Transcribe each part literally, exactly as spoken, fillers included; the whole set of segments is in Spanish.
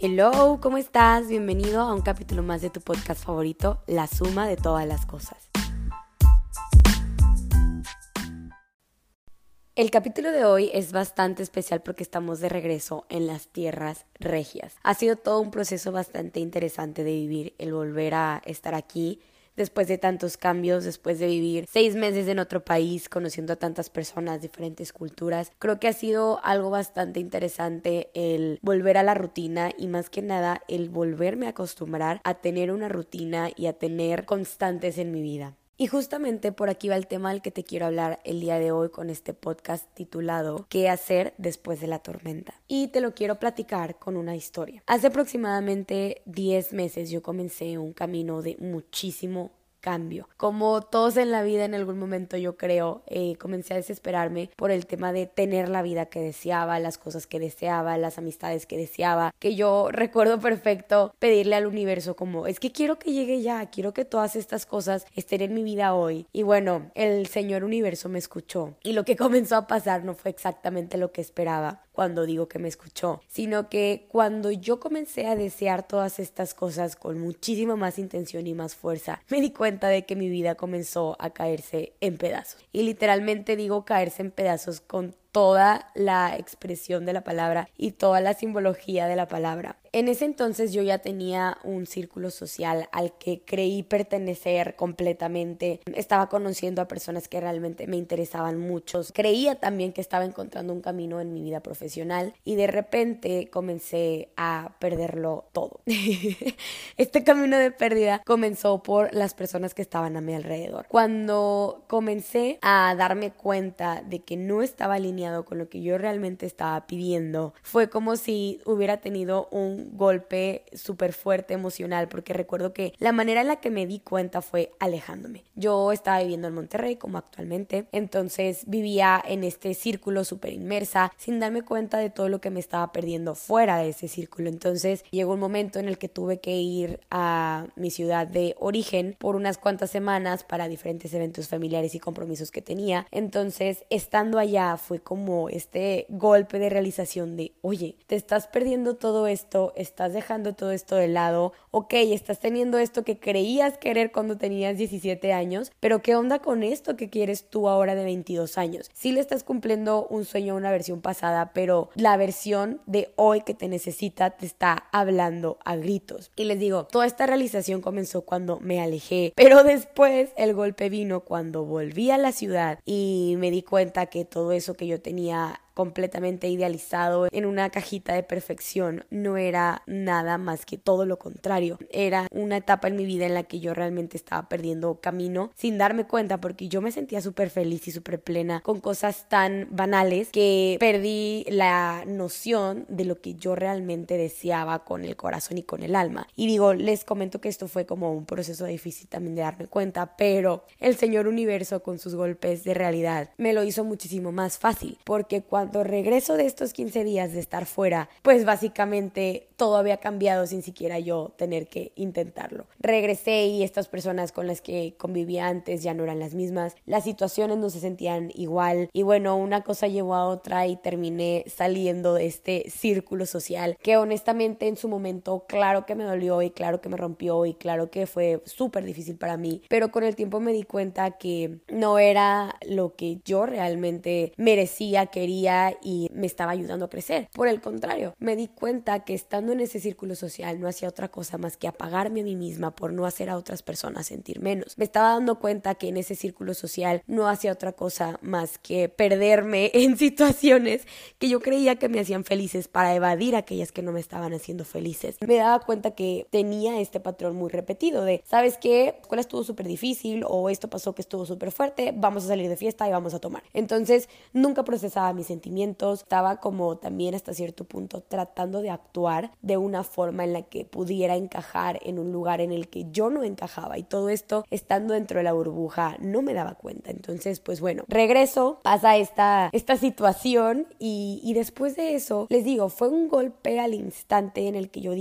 Hello, ¿cómo estás? Bienvenido a un capítulo más de tu podcast favorito, La Suma de Todas las Cosas. El capítulo de hoy es bastante especial porque estamos de regreso en las tierras regias. Ha sido todo un proceso bastante interesante de vivir, el volver a estar aquí después de tantos cambios, después de vivir seis meses en otro país, conociendo a tantas personas, diferentes culturas. Creo que ha sido algo bastante interesante el volver a la rutina y más que nada el volverme a acostumbrar a tener una rutina y a tener constantes en mi vida. Y justamente por aquí va el tema del que te quiero hablar el día de hoy con este podcast titulado ¿Qué hacer después de la tormenta? Y te lo quiero platicar con una historia. Hace aproximadamente diez meses yo comencé un camino de muchísimo cambio. Como todos en la vida en algún momento yo creo, eh, comencé a desesperarme por el tema de tener la vida que deseaba, las cosas que deseaba, las amistades que deseaba, que yo recuerdo perfecto pedirle al universo como, es que quiero que llegue ya, quiero que todas estas cosas estén en mi vida hoy. Y bueno, el señor universo me escuchó y lo que comenzó a pasar no fue exactamente lo que esperaba cuando digo que me escuchó, sino que cuando yo comencé a desear todas estas cosas con muchísima más intención y más fuerza, me di cuenta de que mi vida comenzó a caerse en pedazos. Y literalmente digo caerse en pedazos con toda la expresión de la palabra y toda la simbología de la palabra. En ese entonces yo ya tenía un círculo social al que creí pertenecer completamente. Estaba conociendo a personas que realmente me interesaban mucho. Creía también que estaba encontrando un camino en mi vida profesional y de repente comencé a perderlo todo. Este camino de pérdida comenzó por las personas que estaban a mi alrededor. Cuando comencé a darme cuenta de que no estaba alineado con lo que yo realmente estaba pidiendo, fue como si hubiera tenido un golpe súper fuerte emocional, porque recuerdo que la manera en la que me di cuenta fue alejándome. Yo estaba viviendo en Monterrey como actualmente, entonces vivía en este círculo súper inmersa sin darme cuenta de todo lo que me estaba perdiendo fuera de ese círculo. Entonces llegó un momento en el que tuve que ir a mi ciudad de origen por unas cuantas semanas para diferentes eventos familiares y compromisos que tenía. Entonces estando allá fue como este golpe de realización de, oye, te estás perdiendo todo esto, estás dejando todo esto de lado, ok, estás teniendo esto que creías querer cuando tenías diecisiete años, pero ¿qué onda con esto que quieres tú ahora de veintidós años? Sí le estás cumpliendo un sueño a una versión pasada, pero la versión de hoy que te necesita te está hablando a gritos. Y les digo, toda esta realización comenzó cuando me alejé, pero después el golpe vino cuando volví a la ciudad y me di cuenta que todo eso que yo tenía completamente idealizado en una cajita de perfección no era nada más que todo lo contrario. Era una etapa en mi vida en la que yo realmente estaba perdiendo camino sin darme cuenta, porque yo me sentía súper feliz y súper plena con cosas tan banales que perdí la noción de lo que yo realmente deseaba con el corazón y con el alma. Y digo, les comento que esto fue como un proceso difícil también de darme cuenta, pero el señor universo con sus golpes de realidad me lo hizo muchísimo más fácil, porque cuando Cuando regreso de estos quince días de estar fuera, pues básicamente todo había cambiado sin siquiera yo tener que intentarlo. Regresé y estas personas con las que convivía antes ya no eran las mismas, las situaciones no se sentían igual y bueno, una cosa llevó a otra y terminé saliendo de este círculo social que honestamente en su momento claro que me dolió y claro que me rompió y claro que fue súper difícil para mí, pero con el tiempo me di cuenta que no era lo que yo realmente merecía, quería y me estaba ayudando a crecer. Por el contrario, me di cuenta que estando en ese círculo social no hacía otra cosa más que apagarme a mí misma por no hacer a otras personas sentir menos. Me estaba dando cuenta que en ese círculo social no hacía otra cosa más que perderme en situaciones que yo creía que me hacían felices para evadir aquellas que no me estaban haciendo felices. Me daba cuenta que tenía este patrón muy repetido de, ¿sabes qué? La escuela estuvo súper difícil o esto pasó que estuvo súper fuerte, vamos a salir de fiesta y vamos a tomar. Entonces, nunca procesaba mis sentimientos sentimientos, estaba como también hasta cierto punto tratando de actuar de una forma en la que pudiera encajar en un lugar en el que yo no encajaba y todo esto estando dentro de la burbuja no me daba cuenta. Entonces pues bueno, regreso, pasa esta, esta situación y, y después de eso les digo, fue un golpe al instante en el que yo dije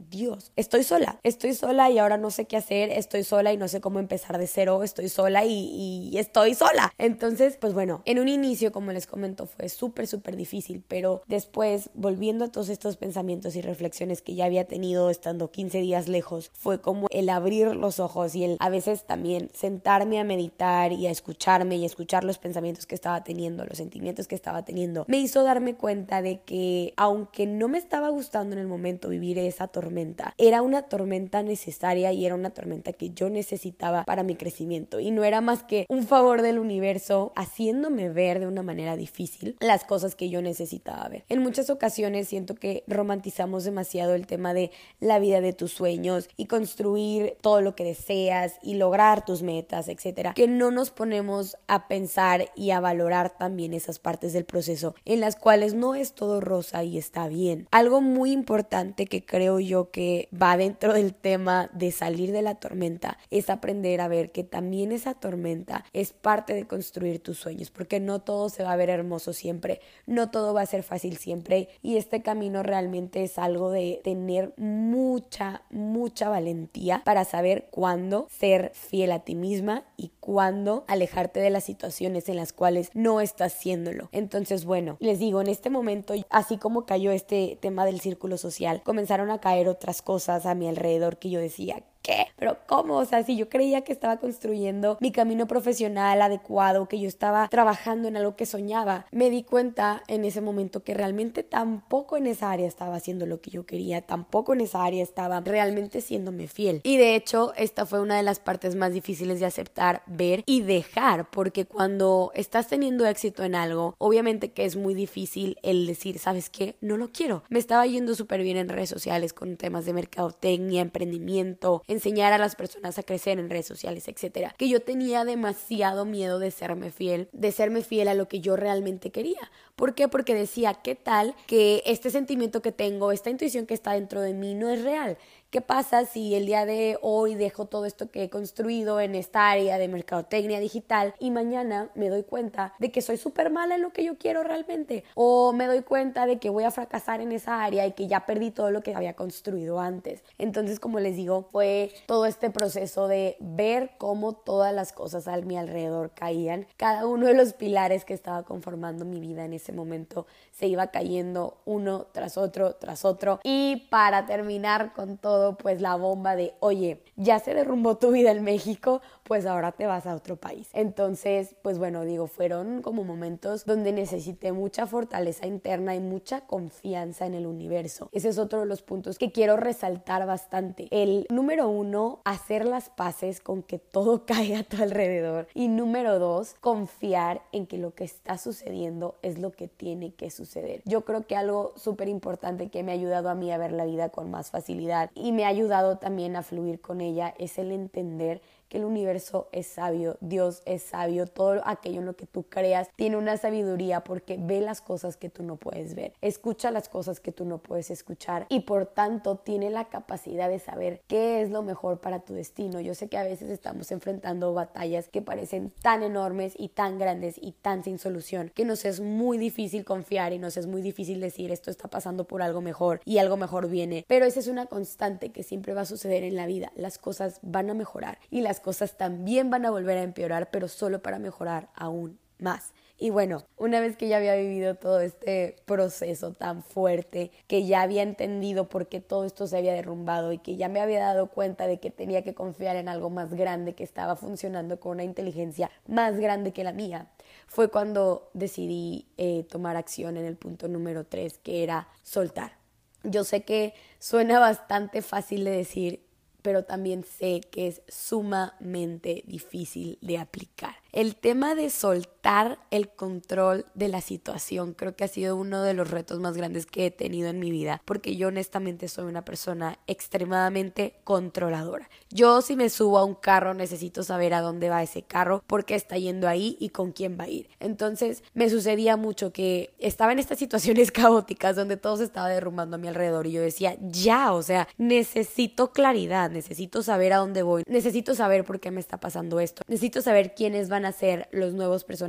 Dios, estoy sola, estoy sola y ahora no sé qué hacer, estoy sola y no sé cómo empezar de cero, estoy sola y, y estoy sola. Entonces, pues bueno, en un inicio, como les comento, fue súper, súper difícil, pero después, volviendo a todos estos pensamientos y reflexiones que ya había tenido estando quince días lejos, fue como el abrir los ojos y el a veces también sentarme a meditar y a escucharme y a escuchar los pensamientos que estaba teniendo, los sentimientos que estaba teniendo, me hizo darme cuenta de que aunque no me estaba gustando en el momento vivir esa tormenta, era una tormenta necesaria y era una tormenta que yo necesitaba para mi crecimiento y no era más que un favor del universo haciéndome ver de una manera difícil las cosas que yo necesitaba ver. En muchas ocasiones siento que romantizamos demasiado el tema de la vida de tus sueños y construir todo lo que deseas y lograr tus metas, etcétera, que no nos ponemos a pensar y a valorar también esas partes del proceso en las cuales no es todo rosa y está bien. Algo muy importante que creo yo que va dentro del tema de salir de la tormenta es aprender a ver que también esa tormenta es parte de construir tus sueños, porque no todo se va a ver hermoso siempre, no todo va a ser fácil siempre y este camino realmente es algo de tener mucha, mucha valentía para saber cuándo ser fiel a ti misma y cuándo alejarte de las situaciones en las cuales no estás haciéndolo. Entonces, bueno, les digo, en este momento, así como cayó este tema del círculo social, comenzaron a caer otras cosas a mi alrededor que yo decía, ¿qué? ¿Pero cómo? O sea, si yo creía que estaba construyendo mi camino profesional adecuado, que yo estaba trabajando en algo que soñaba, me di cuenta en ese momento que realmente tampoco en esa área estaba haciendo lo que yo quería, tampoco en esa área estaba realmente siéndome fiel. Y de hecho, esta fue una de las partes más difíciles de aceptar, ver y dejar, porque cuando estás teniendo éxito en algo, obviamente que es muy difícil el decir, ¿sabes qué? No lo quiero. Me estaba yendo súper bien en redes sociales con temas de mercadotecnia, emprendimiento, enseñar a las personas a crecer en redes sociales, etcétera, que yo tenía demasiado miedo de serme fiel, de serme fiel a lo que yo realmente quería. ¿Por qué? Porque decía, ¿qué tal que este sentimiento que tengo, esta intuición que está dentro de mí no es real? ¿Qué pasa si el día de hoy dejo todo esto que he construido en esta área de mercadotecnia digital y mañana me doy cuenta de que soy súper mala en lo que yo quiero realmente? O me doy cuenta de que voy a fracasar en esa área y que ya perdí todo lo que había construido antes. Entonces, como les digo, fue todo este proceso de ver cómo todas las cosas a mi alrededor caían. Cada uno de los pilares que estaba conformando mi vida en ese momento se iba cayendo uno tras otro, tras otro. Y para terminar con todo, pues la bomba de, oye, ya se derrumbó tu vida en México, pues ahora te vas a otro país. Entonces, pues bueno, digo, fueron como momentos donde necesité mucha fortaleza interna y mucha confianza en el universo. Ese es otro de los puntos que quiero resaltar bastante. El número uno, hacer las paces con que todo cae a tu alrededor. Y número dos, confiar en que lo que está sucediendo es lo que tiene que suceder. Yo creo que algo súper importante que me ha ayudado a mí a ver la vida con más facilidad y me ha ayudado también a fluir con ella es el entender que el universo es sabio, Dios es sabio, todo aquello en lo que tú creas tiene una sabiduría porque ve las cosas que tú no puedes ver, escucha las cosas que tú no puedes escuchar y por tanto tiene la capacidad de saber qué es lo mejor para tu destino. Yo sé que a veces estamos enfrentando batallas que parecen tan enormes y tan grandes y tan sin solución que nos es muy difícil confiar y nos es muy difícil decir esto está pasando por algo mejor y algo mejor viene, pero esa es una constante que siempre va a suceder en la vida. Las cosas van a mejorar y las cosas también van a volver a empeorar, pero solo para mejorar aún más. Y bueno, una vez que ya había vivido todo este proceso tan fuerte, que ya había entendido por qué todo esto se había derrumbado y que ya me había dado cuenta de que tenía que confiar en algo más grande que estaba funcionando con una inteligencia más grande que la mía, fue cuando decidí eh, tomar acción en el punto número tres, que era soltar. Yo sé que suena bastante fácil de decir, pero también sé que es sumamente difícil de aplicar. El tema de soltar el control de la situación creo que ha sido uno de los retos más grandes que he tenido en mi vida, porque yo honestamente soy una persona extremadamente controladora. Yo si me subo a un carro necesito saber a dónde va ese carro, por qué está yendo ahí y con quién va a ir. Entonces me sucedía mucho que estaba en estas situaciones caóticas donde todo se estaba derrumbando a mi alrededor y yo decía, ya, o sea, necesito claridad, necesito saber a dónde voy, necesito saber por qué me está pasando esto, necesito saber quiénes van a ser los nuevos personajes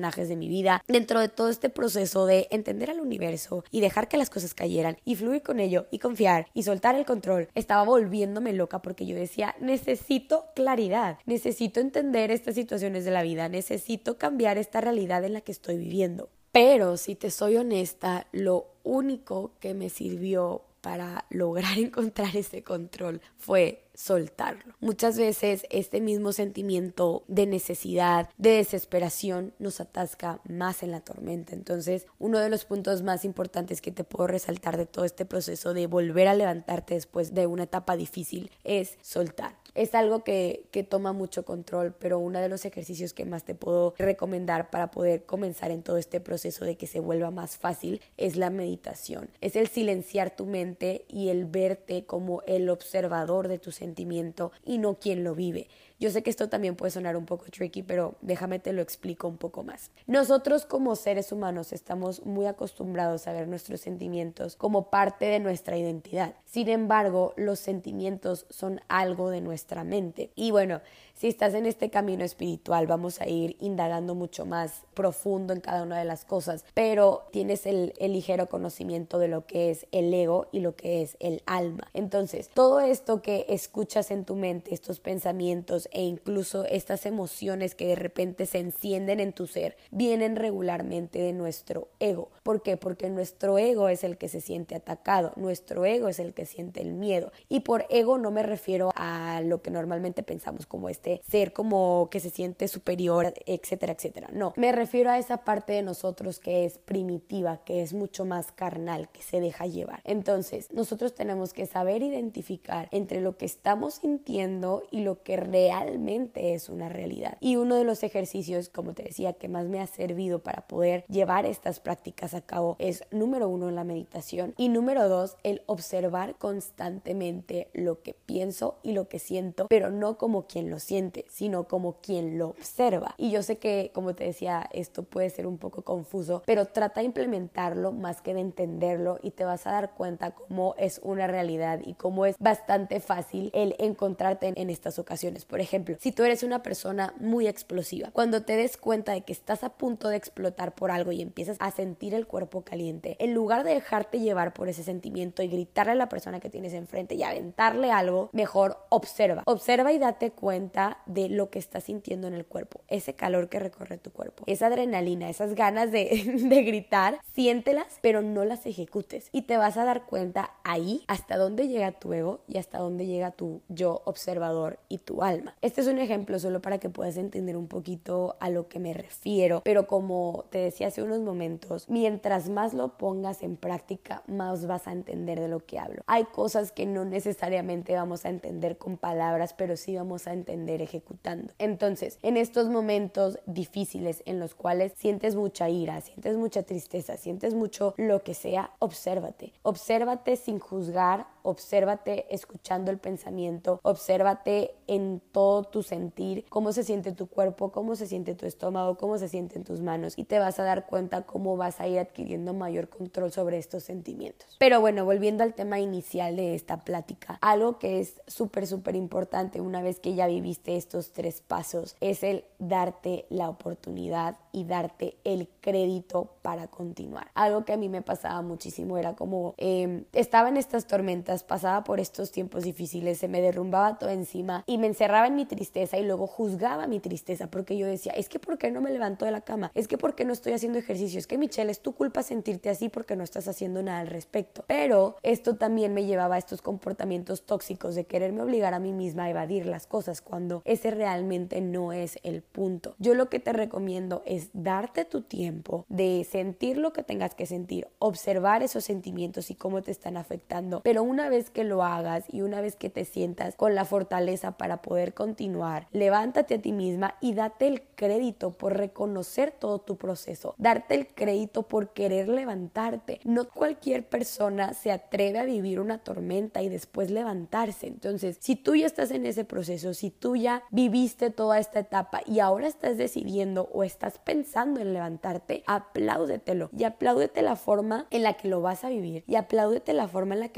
personajes de mi vida, dentro de todo este proceso de entender al universo y dejar que las cosas cayeran y fluir con ello y confiar y soltar el control, estaba volviéndome loca porque yo decía, necesito claridad, necesito entender estas situaciones de la vida, necesito cambiar esta realidad en la que estoy viviendo. Pero si te soy honesta, lo único que me sirvió para lograr encontrar ese control fue soltarlo. Muchas veces este mismo sentimiento de necesidad, de desesperación, nos atasca más en la tormenta. Entonces, uno de los puntos más importantes que te puedo resaltar de todo este proceso de volver a levantarte después de una etapa difícil es soltar. Es algo que, que toma mucho control, pero uno de los ejercicios que más te puedo recomendar para poder comenzar en todo este proceso de que se vuelva más fácil es la meditación. Es el silenciar tu mente y el verte como el observador de tu sentimiento y no quien lo vive. Yo sé que esto también puede sonar un poco tricky, pero déjame te lo explico un poco más. Nosotros como seres humanos estamos muy acostumbrados a ver nuestros sentimientos como parte de nuestra identidad. Sin embargo, los sentimientos son algo de nuestra mente. Y bueno, si estás en este camino espiritual, vamos a ir indagando mucho más profundo en cada una de las cosas, pero tienes el, el ligero conocimiento de lo que es el ego y lo que es el alma. Entonces, todo esto que escuchas en tu mente, estos pensamientos e incluso estas emociones que de repente se encienden en tu ser, vienen regularmente de nuestro ego. ¿Por qué? Porque nuestro ego es el que se siente atacado, nuestro ego es el que siente el miedo. Y por ego no me refiero a lo que normalmente pensamos como este ser como que se siente superior, etcétera, etcétera. No, me refiero a esa parte de nosotros que es primitiva, que es mucho más carnal, que se deja llevar. Entonces, nosotros tenemos que saber identificar entre lo que estamos sintiendo y lo que realmente es una realidad. Y uno de los ejercicios, como te decía, que más me ha servido para poder llevar estas prácticas a cabo es, número uno, la meditación y número dos, el observar constantemente lo que pienso y lo que siento, pero no como quien lo siente, sino como quien lo observa. Y yo sé que, como te decía, esto puede ser un poco confuso, pero trata de implementarlo más que de entenderlo y te vas a dar cuenta cómo es una realidad y cómo es bastante fácil el encontrarte en estas ocasiones. Por ejemplo, si tú eres una persona muy explosiva, cuando te des cuenta de que estás a punto de explotar por algo y empiezas a sentir el cuerpo caliente, en lugar de dejarte llevar por ese sentimiento y gritarle a la persona que tienes enfrente y aventarle algo, mejor observa. Observa y date cuenta de lo que estás sintiendo en el cuerpo, ese calor que recorre tu cuerpo, esa adrenalina, esas ganas de, de gritar, siéntelas, pero no las ejecutes y te vas a dar cuenta ahí hasta dónde llega tu ego y hasta dónde llega tu yo observador y tu alma. Este es un ejemplo solo para que puedas entender un poquito a lo que me refiero, pero como te decía hace unos momentos, mientras más lo pongas en práctica, más vas a entender de lo que hablo. Hay cosas que no necesariamente vamos a entender con palabras, pero sí vamos a entender ejecutando. Entonces, en estos momentos difíciles en los cuales sientes mucha ira, sientes mucha tristeza, sientes mucho lo que sea, obsérvate. Obsérvate sin juzgar, obsérvate escuchando el pensamiento, obsérvate en todo tu sentir, cómo se siente tu cuerpo, cómo se siente tu estómago, cómo se sienten tus manos y te vas a dar cuenta cómo vas a ir adquiriendo mayor control sobre estos sentimientos. Pero bueno, volviendo al tema inicial de esta plática, algo que es súper, súper importante una vez que ya viviste estos tres pasos es el darte la oportunidad y darte el crédito para continuar. Algo que a mí me pasaba muchísimo era como eh, estaba en estas tormentas, pasaba por estos tiempos difíciles, se me derrumbaba todo encima y me encerraba en mi tristeza y luego juzgaba mi tristeza porque yo decía, es que ¿por qué no me levanto de la cama? Es que ¿por qué no estoy haciendo ejercicio? Es que Michelle, es tu culpa sentirte así porque no estás haciendo nada al respecto. Pero esto también me llevaba a estos comportamientos tóxicos de quererme obligar a mí misma a evadir las cosas cuando ese realmente no es el punto. Yo lo que te recomiendo es darte tu tiempo de sentir lo que tengas que sentir, observar esos sentimientos y cómo te están afectando, pero una vez que lo hagas y una vez que te sientas con la fortaleza para poder continuar, levántate a ti misma y date el crédito por reconocer todo tu proceso, darte el crédito por querer levantarte. No cualquier persona se atreve a vivir una tormenta y después levantarse. Entonces, si tú ya estás en ese proceso, si tú ya viviste toda esta etapa y ahora estás decidiendo o estás pensando en levantarte, apláudetelo y apláudete la forma en la que lo vas a vivir y apláudete la forma en la que lo vas a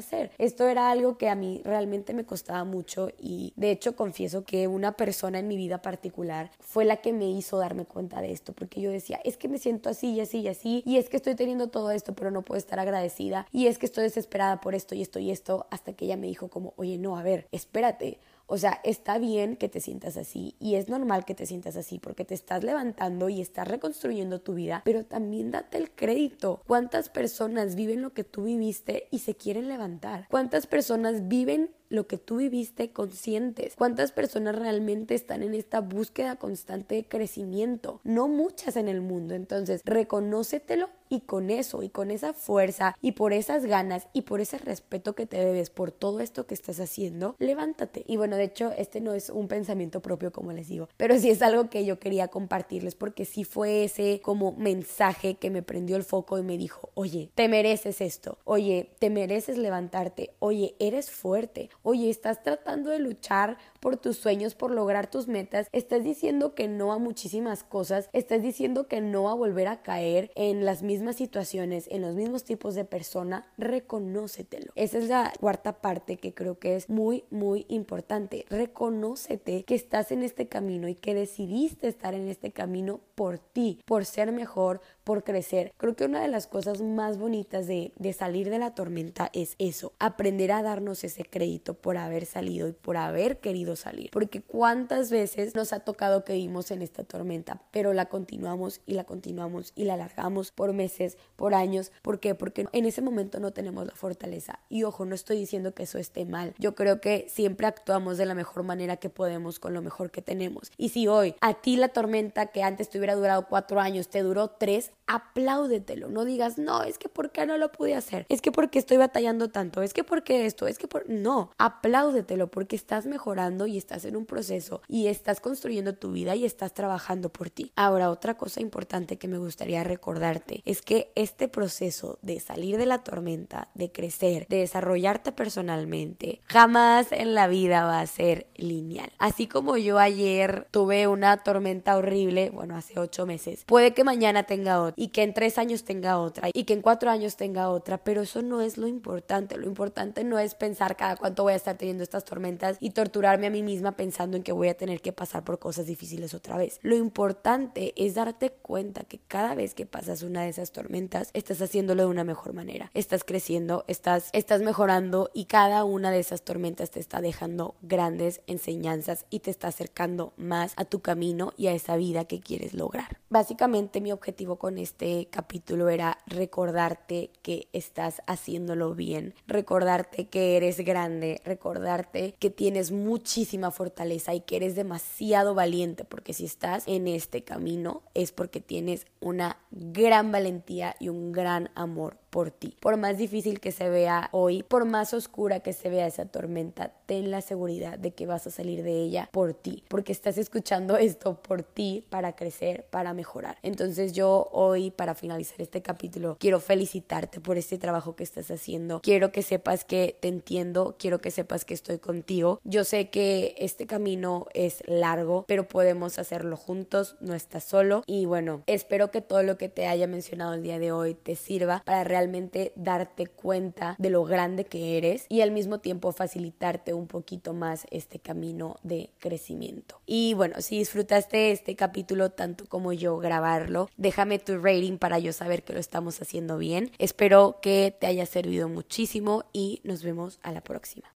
hacer. Esto era algo que a mí realmente me costaba mucho y de hecho confieso que una persona en mi vida particular fue la que me hizo darme cuenta de esto, porque yo decía, es que me siento así y así y así y es que estoy teniendo todo esto pero no puedo estar agradecida y es que estoy desesperada por esto y esto y esto, hasta que ella me dijo como, oye, no, a ver, espérate. O sea, está bien que te sientas así y es normal que te sientas así porque te estás levantando y estás reconstruyendo tu vida, pero también date el crédito. ¿Cuántas personas viven lo que tú viviste y se quieren levantar? ¿Cuántas personas viven lo que tú viviste conscientes? ¿Cuántas personas realmente están en esta búsqueda constante de crecimiento? No muchas en el mundo. Entonces, reconócetelo y con eso, y con esa fuerza, y por esas ganas, y por ese respeto que te debes por todo esto que estás haciendo, levántate. Y bueno, de hecho, este no es un pensamiento propio, como les digo, pero sí es algo que yo quería compartirles, porque sí fue ese como mensaje que me prendió el foco y me dijo, oye, te mereces esto, oye, te mereces levantarte, oye, eres fuerte, oye, estás tratando de luchar por tus sueños, por lograr tus metas, estás diciendo que no a muchísimas cosas, estás diciendo que no a volver a caer en las mismas situaciones, en los mismos tipos de persona, reconócetelo. Esa es la cuarta parte que creo que es muy, muy importante. Reconócete que estás en este camino y que decidiste estar en este camino por ti, por ser mejor, por crecer. Creo que una de las cosas más bonitas de, de salir de la tormenta es eso, aprender a darnos ese crédito por haber salido y por haber querido salir, porque cuántas veces nos ha tocado que vivimos en esta tormenta, pero la continuamos y la continuamos y la alargamos por meses, por años. ¿Por qué? Porque en ese momento no tenemos la fortaleza. Y ojo, no estoy diciendo que eso esté mal, yo creo que siempre actuamos de la mejor manera que podemos con lo mejor que tenemos. Y si hoy a ti la tormenta que antes te hubiera durado cuatro años te duró tres, apláudetelo, no digas, no, es que ¿por qué no lo pude hacer? Es que porque estoy batallando tanto, es que porque esto, es que por... No, apláudetelo porque estás mejorando y estás en un proceso y estás construyendo tu vida y estás trabajando por ti. Ahora, otra cosa importante que me gustaría recordarte es que este proceso de salir de la tormenta, de crecer, de desarrollarte personalmente, jamás en la vida va a ser lineal. Así como yo ayer tuve una tormenta horrible, bueno, hace ocho meses, puede que mañana tenga otra y que en tres años tenga otra y que en cuatro años tenga otra, pero eso no es lo importante. Lo importante no es pensar cada cuánto voy a estar teniendo estas tormentas y torturarme a mí misma pensando en que voy a tener que pasar por cosas difíciles otra vez. Lo importante es darte cuenta que cada vez que pasas una de esas tormentas, estás haciéndolo de una mejor manera, estás creciendo, estás, estás mejorando y cada una de esas tormentas te está dejando grandes enseñanzas y te está acercando más a tu camino y a esa vida que quieres lograr. Básicamente mi objetivo con este capítulo era recordarte que estás haciéndolo bien, recordarte que eres grande, recordarte que tienes muchísima fortaleza y que eres demasiado valiente, porque si estás en este camino es porque tienes una gran valentía y un gran amor por ti. Por más difícil que se vea hoy, por más oscura que se vea esa tormenta, ten la seguridad de que vas a salir de ella por ti, porque estás escuchando esto por ti, para crecer, para mejorar. Entonces yo hoy, para finalizar este capítulo, quiero felicitarte por este trabajo que estás haciendo. Quiero que sepas que te entiendo, quiero que sepas que estoy contigo. Yo sé que este camino es largo, pero podemos hacerlo juntos, no estás solo. Y bueno, espero que todo lo que te haya mencionado el día de hoy te sirva para realmente realmente darte cuenta de lo grande que eres y al mismo tiempo facilitarte un poquito más este camino de crecimiento. Y bueno, si disfrutaste este capítulo tanto como yo grabarlo, déjame tu rating para yo saber que lo estamos haciendo bien. Espero que te haya servido muchísimo y nos vemos a la próxima.